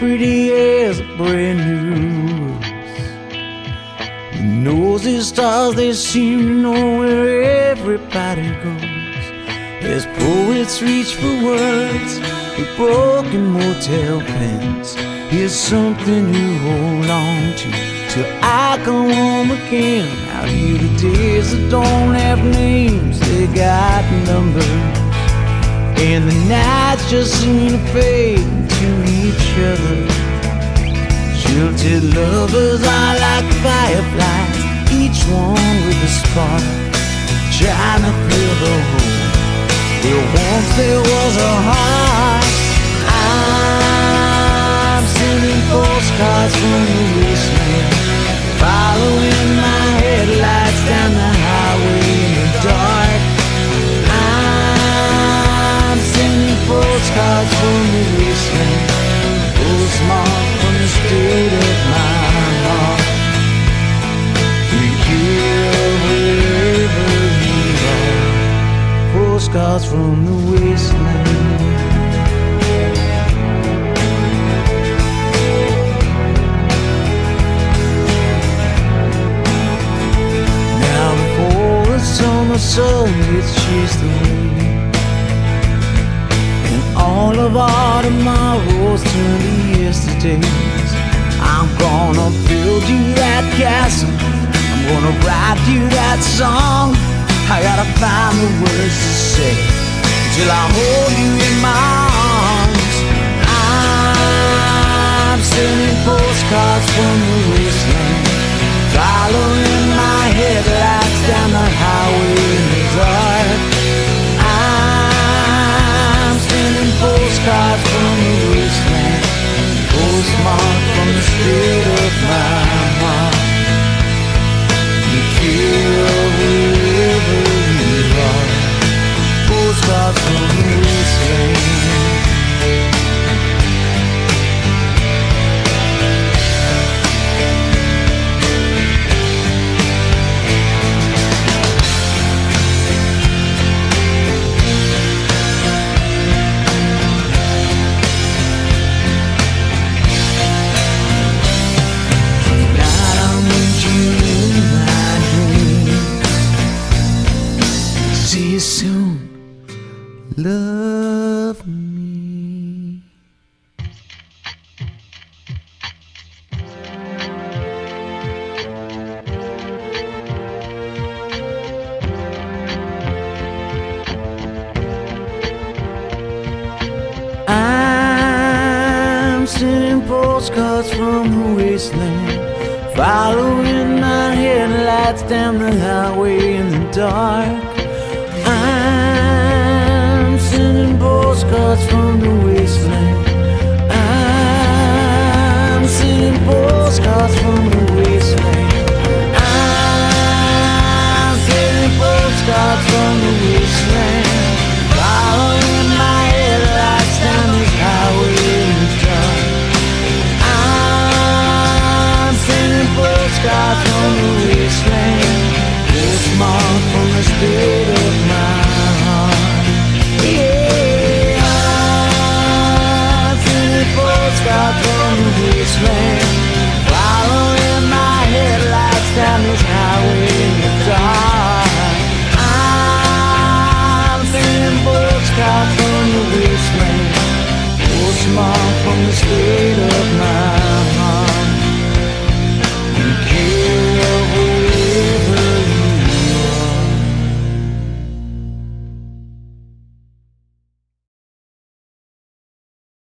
pretty as a brand new rose. The nosy stars, they seem to know where everybody goes. As poets reach for words with broken motel pens, here's something to hold on to till I come home again. Out here the days that don't have names, they got numbers, and the nights just seem to fade into each other. Jilted lovers are like fireflies, each one with a spark, trying to fill the hole where once there was a heart. I'm sending postcards from the wasteland, following my headlights down the highway in the dark. I'm sending postcards from the wasteland, postmarked from the state of my heart. Take care of wherever you are. Postcards from the wasteland. Summer sun gets chased away, and all of our tomorrows turn to yesterdays. I'm gonna build you that castle, I'm gonna write you that song. I gotta find the words to say till I hold you in my arms. I'm sending postcards from the wasteland, following my headlights down the highway in the dark. I'm sending postcards from the wasteland, postmarked from the state of my heart. You care of wherever you are. Postcards from the wasteland. Soon, love me. I'm sending postcards from the wasteland, following my headlights down the highway in the dark. I'm sending postcards from the wasteland. I'm sending postcards from the wasteland. I'm sending postcards from the wasteland, following my headlights down this highway in the dark. I'm sending postcards from the wasteland, postmarked from the state of my heart. Yeah, I'm sending postcards from the wasteland, following my headlights down this highway in the dark. I'm sending postcards from the wasteland, postmarked from the state